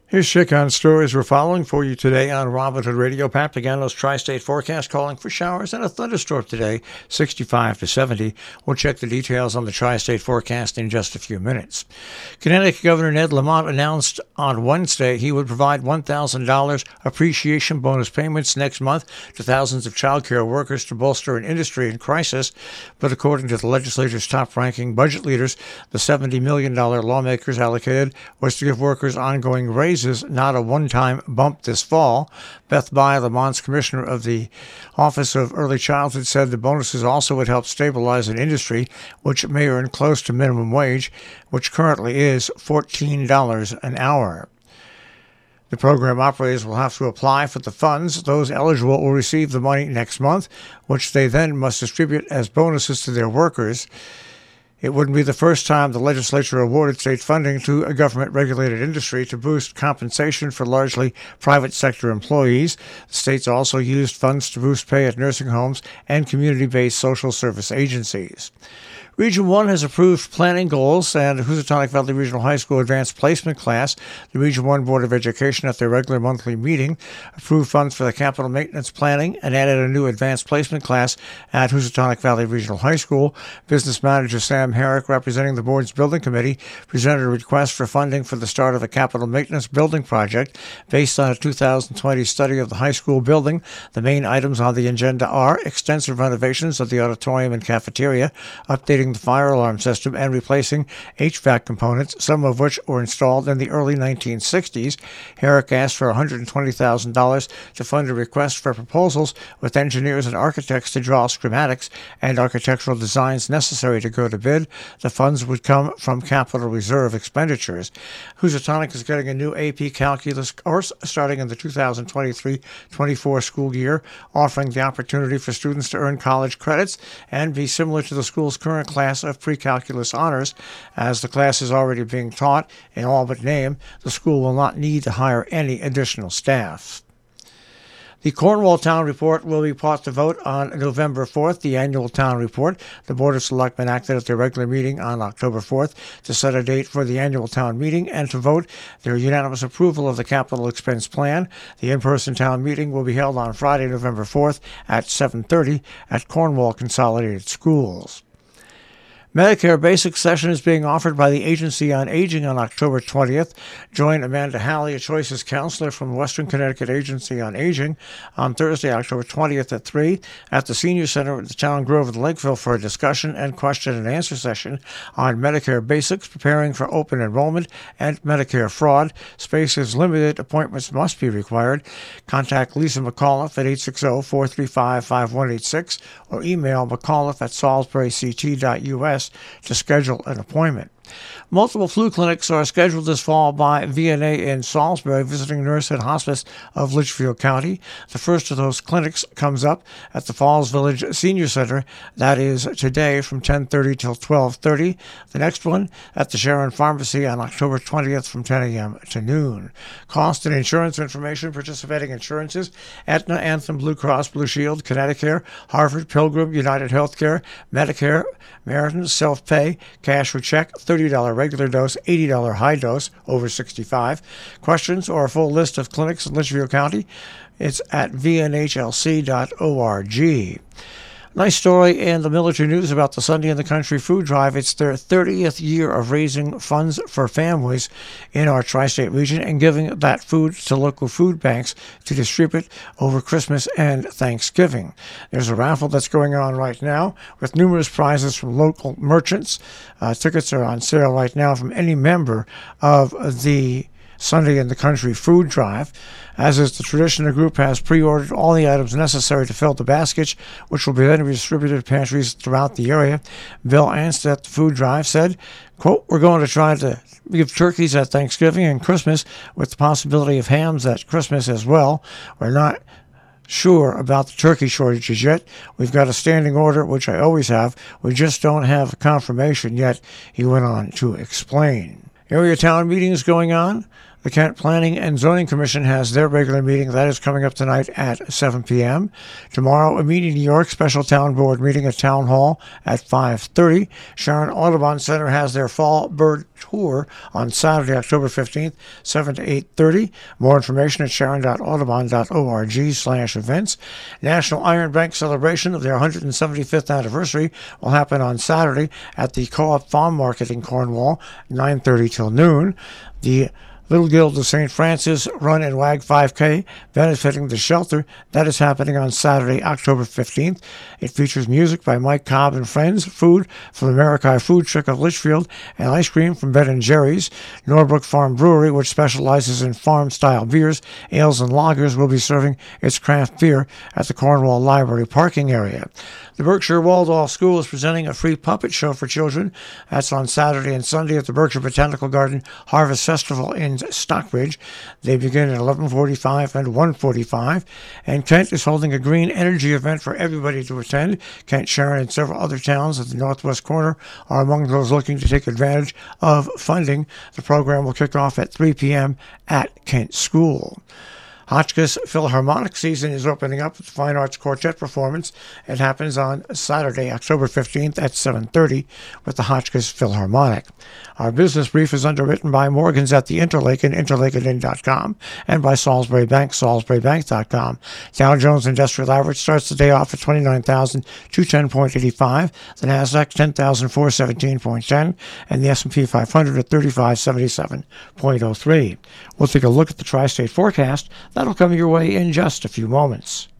Here's check on stories we're following for you today on Robin Hood Radio. Pat Pagano's Tri-State Forecast calling for showers and a thunderstorm today, 65 to 70. We'll check the details on the Tri-State Forecast in just a few minutes. Connecticut Governor Ned Lamont announced on Wednesday he would provide $1,000 appreciation bonus payments next month to thousands of child care workers to bolster an industry in crisis. But according to the legislature's top-ranking budget leaders, the $70 million lawmakers allocated was to give workers ongoing raises, not a one-time bump this fall. Beth Bye, Lamont's commissioner of the Office of Early Childhood, said the bonuses also would help stabilize an industry which may earn close to minimum wage, which currently is $14 an hour. The program operators will have to apply for the funds. Those eligible will receive the money next month, which they then must distribute as bonuses to their workers. It wouldn't be the first time the legislature awarded state funding to a government-regulated industry to boost compensation for largely private sector employees. The states also used funds to boost pay at nursing homes and community-based social service agencies. Region 1 has approved planning goals and Housatonic Valley Regional High School Advanced Placement Class. The Region 1 Board of Education, at their regular monthly meeting, approved funds for the capital maintenance planning and added a new advanced placement class at Housatonic Valley Regional High School. Business manager Sam Herrick, representing the board's building committee, presented a request for funding for the start of a capital maintenance building project based on a 2020 study of the high school building. The main items on the agenda are extensive renovations of the auditorium and cafeteria, updating the fire alarm system, and replacing HVAC components, some of which were installed in the early 1960s. Herrick asked for $120,000 to fund a request for proposals with engineers and architects to draw schematics and architectural designs necessary to go to bid. The funds would come from capital reserve expenditures. Housatonic is getting a new AP Calculus course starting in the 2023-24 school year, offering the opportunity for students to earn college credits and be similar to the school's current class of pre-calculus honors. As the class is already being taught in all but name, the school will not need to hire any additional staff. The Cornwall Town Report will be brought to vote on November 4th, the annual town report. The Board of Selectmen acted at their regular meeting on October 4th to set a date for the annual town meeting and to vote their unanimous approval of the capital expense plan. The in-person town meeting will be held on Friday, November 4th at 7:30 at Cornwall Consolidated Schools. Medicare Basic Session is being offered by the Agency on Aging on October 20th. Join Amanda Halley, a Choices counselor from Western Connecticut Agency on Aging, on Thursday, October 20th at 3 at the Senior Center at the Town Grove in Lakeville for a discussion and question and answer session on Medicare Basics, preparing for open enrollment, and Medicare fraud. Space is limited. Appointments must be required. Contact Lisa McAuliffe at 860-435-5186 or email mcauliffe@salisburyct.us to schedule an appointment. Multiple flu clinics are scheduled this fall by VNA in Salisbury, Visiting Nurse and Hospice of Litchfield County. The first of those clinics comes up at the Falls Village Senior Center. That is today from 10:30 till 12:30. The next one at the Sharon Pharmacy on October 20th from 10 a.m. to noon. Cost and insurance information. Participating insurances: Aetna, Anthem, Blue Cross Blue Shield, Connecticut, Harvard, Pilgrim, United Healthcare, Medicare, Meriton, Self-Pay, Cash or Check, $30 regular dose, $80 high dose, over 65. Questions or a full list of clinics in Litchfield County? It's at vnhlc.org. Nice story in the military news about the Sunday in the Country food drive. It's their 30th year of raising funds for families in our tri-state region and giving that food to local food banks to distribute over Christmas and Thanksgiving. There's a raffle that's going on right now with numerous prizes from local merchants. Tickets are on sale right now from any member of the Sunday in the Country food drive. As is the tradition, the group has pre-ordered all the items necessary to fill the baskets, which will be then distributed to pantries throughout the area. Bill Anstett at the food drive said, quote, "We're going to try to give turkeys at Thanksgiving and Christmas with the possibility of hams at Christmas as well. We're not sure about the turkey shortages yet. We've got a standing order, which I always have. We just don't have confirmation yet," he went on to explain. Area town meetings going on. The Kent Planning and Zoning Commission has their regular meeting. That is coming up tonight at 7 p.m. Tomorrow, a meeting in New York, special town board meeting at Town Hall at 5:30. Sharon Audubon Center has their Fall Bird Tour on Saturday, October 15th, 7 to 8:30. More information at sharon.audubon.org/events. National Iron Bank celebration of their 175th anniversary will happen on Saturday at the Co-op Farm Market in Cornwall, 9:30 till noon. The Little Guild of St. Francis Run and Wag 5K, benefiting the shelter. That is happening on Saturday, October 15th. It features music by Mike Cobb and Friends, food from the Marikai Food Truck of Litchfield, and ice cream from Ben & Jerry's. Norbrook Farm Brewery, which specializes in farm-style beers, ales, and lagers, will be serving its craft beer at the Cornwall Library parking area. The Berkshire Waldorf School is presenting a free puppet show for children. That's on Saturday and Sunday at the Berkshire Botanical Garden Harvest Festival in Stockbridge. They begin at 11:45 and 1:45. And Kent is holding a green energy event for everybody to attend. Kent, Sharon, and several other towns at the northwest corner are among those looking to take advantage of funding. The program will kick off at 3 p.m. at Kent School. Hotchkiss Philharmonic season is opening up with the Fine Arts Quartet performance. It happens on Saturday, October 15th at 7:30 with the Hotchkiss Philharmonic. Our business brief is underwritten by Morgan's at the Interlaken, interlakenin.com, and by Salisbury Bank, salisburybank.com. Dow Jones Industrial Average starts the day off at 29,210.85, the NASDAQ 10,417.10, and the S&P 500 at 3577.03. We'll take a look at the tri-state forecast. That'll come your way in just a few moments.